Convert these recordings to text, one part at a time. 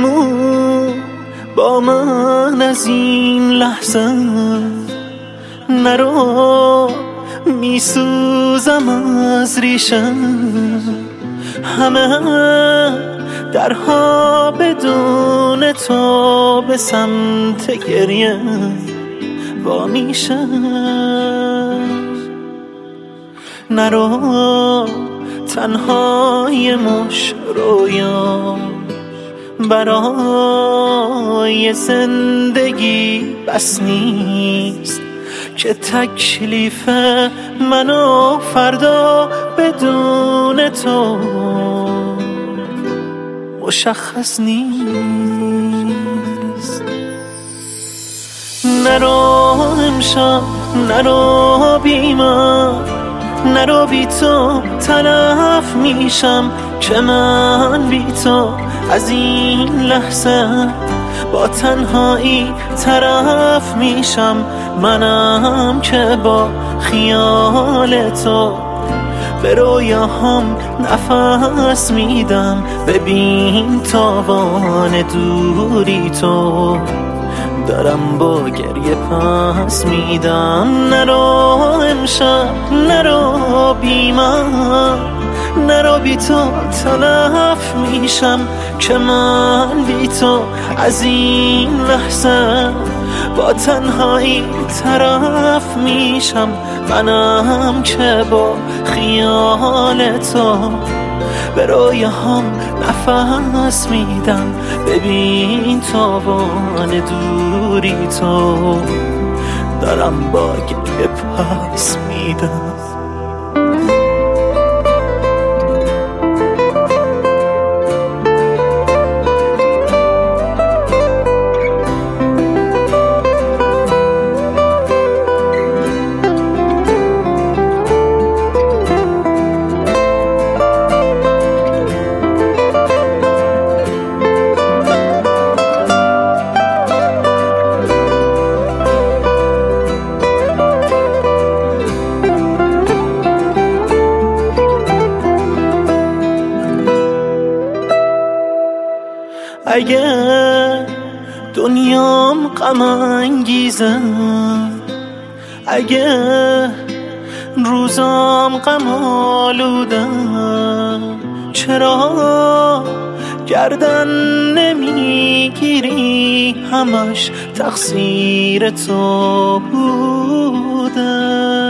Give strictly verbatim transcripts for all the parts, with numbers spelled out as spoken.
بمون با من از این لحظه، نرو میسوزم از ریشم. همه درها بدون تو به سمت گریه وا میشه. نرو تنهای مش رویا برای زندگی بس نیست که تکلیف منو فردا بدون تو مشخص نیست. نرو امشب، نرو بی من، نرو بی تو تلف میشم که من بی تو از این لحظه با تنهایی طرف میشم. منم که با خیال تو به رویاهام نفس میدم. ببین تاوان دوری تو دارم با گریه پس میدم. نرو امشب، نرو بی من، نرو بی تو تلف میشم که من بی تو از این لحظه با تنهایی طرف میشم. منم که با خیال تو به رویاهام نفس میدم. ببین تاوان دوری تو دارم با گریه پس میدم. اگه دنیام غم انگیزه، اگه روزام غم آلوده، چرا گردن نمیگیری؟ همش تقصیر تو بوده.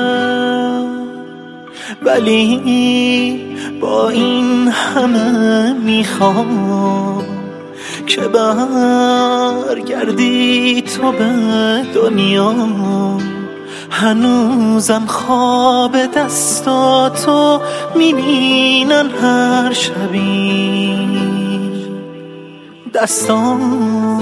ولی با این همه میخوام که برگردی تو به دنیا. هنوزم خواب دستاتو میبینن هر شبی دستان.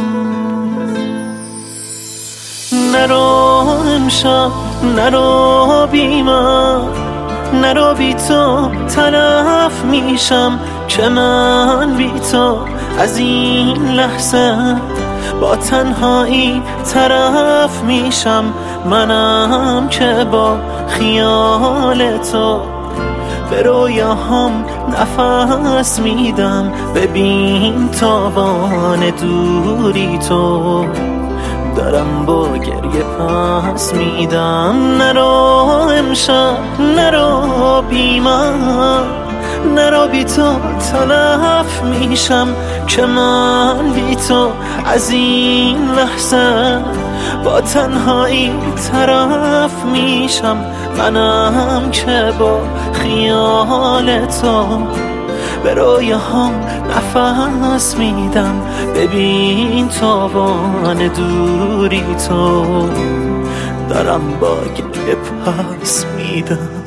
نرو امشب، نرو بی من، نرو بی تو تلف میشم که من بی تو از این لحظه با تنهایی طرف میشم. منم که با خیال تو به رویاهام نفس میدم. ببین تاوان دوری تو دارم با گریه پس میدم. نرو امشب، نرو بی من، نرو بی تو تلف میشم که من بی تو از این لحظه با تنهایی طرف میشم. منم که با خیال تو به رویاهام نفس میدم. ببین تاوان دوری تو دارم با گریه پس میدم.